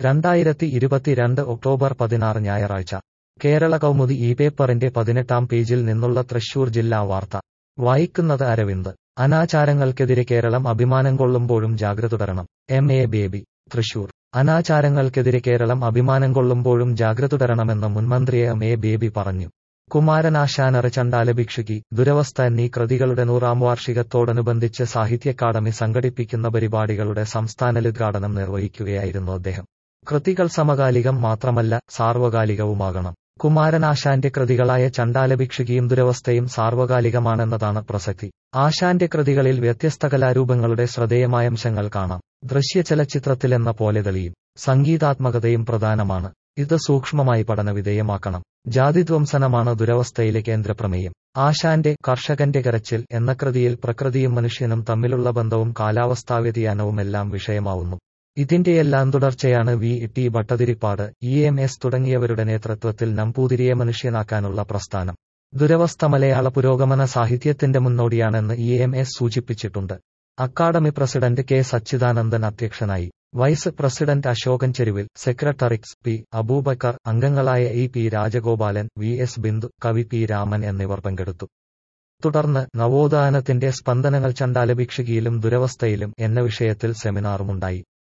2022 October 16 ഞായറാഴ്ച കേരള കൗമുദി ഈ പേപ്പറിന്റെ 18-ാം പേജിൽ നിന്നുള്ള തൃശൂർ ജില്ലാ വാർത്ത വായിക്കുന്നത് അരവിന്ദ്. അനാചാരങ്ങൾക്കെതിരെ കേരളം അഭിമാനം കൊള്ളുമ്പോഴും ജാഗ്രത തുടരണം. എം.എ. ബേബി, തൃശൂർ. അനാചാരങ്ങൾക്കെതിരെ കേരളം അഭിമാനം കൊള്ളുമ്പോഴും ജാഗ്രത തുടരണമെന്ന് മുൻമന്ത്രി എം.എ. ബേബി പറഞ്ഞു. കുമാരനാശാനറ് ചണ്ടാലഭിക്ഷുകി, ദുരവസ്ഥ എന്നീ കൃതികളുടെ 100-ാം വാർഷികത്തോടനുബന്ധിച്ച് സാഹിത്യ അക്കാദമി സംഘടിപ്പിക്കുന്ന പരിപാടികളുടെ സംസ്ഥാനോദ്ഘാടനം നിർവഹിക്കുകയായിരുന്നു അദ്ദേഹം. കൃതികൾ സമകാലികം മാത്രമല്ല, സാർവകാലികവുമാകണം. കുമാരനാശാന്റെ കൃതികളായ ചണ്ടാലഭിക്ഷുകിയും ദുരവസ്ഥയും സാർവകാലികമാണെന്നതാണ് പ്രസക്തി. ആശാന്റെ കൃതികളിൽ വ്യത്യസ്ത കലാരൂപങ്ങളുടെ ശ്രദ്ധേയമായംശങ്ങൾ കാണാം. ദൃശ്യചലച്ചിത്രത്തിലെന്ന പോലെ തെളിയും. സംഗീതാത്മകതയും പ്രധാനമാണ്. ഇത് സൂക്ഷ്മമായി പഠനവിധേയമാക്കണം. ജാതിധ്വംസനമാണ് ദുരവസ്ഥയിലെ കേന്ദ്രപ്രമേയം. ആശാന്റെ കർഷകന്റെ കരച്ചിൽ എന്ന കൃതിയിൽ പ്രകൃതിയും മനുഷ്യനും തമ്മിലുള്ള ബന്ധവും കാലാവസ്ഥാവ്യതിയാനവുമെല്ലാം വിഷയമാവുന്നു. ഇതിന്റെയെല്ലാം തുടർച്ചയാണ് വി.ടി. ഭട്ടതിരിപ്പാട്, ഇ.എം.എസ്. തുടങ്ങിയവരുടെ നേതൃത്വത്തിൽ നമ്പൂതിരിയെ മനുഷ്യനാക്കാനുള്ള പ്രസ്ഥാനം. ദുരവസ്ഥ മലയാള പുരോഗമന സാഹിത്യത്തിന്റെ മുന്നോടിയാണെന്ന് ഇ.എം.എസ്. സൂചിപ്പിച്ചിട്ടുണ്ട്. Academy president K. സച്ചിദാനന്ദൻ അധ്യക്ഷനായി. വൈസ് പ്രസിഡന്റ് അശോകൻ ചെരുവിൽ, സെക്രട്ടറിക്സ് പി. അബൂബക്കർ, അംഗങ്ങളായ E. P. Rajagopalan, V. S. Bindu, കവി പി. രാമൻ എന്നിവർ പങ്കെടുത്തു. തുടർന്ന് നവോത്ഥാനത്തിന്റെ സ്പന്ദനങ്ങൾ ചണ്ടാലഭിക്ഷുകിയിലും ദുരവസ്ഥയിലും എന്ന വിഷയത്തിൽ സെമിനാറുമുണ്ടായി.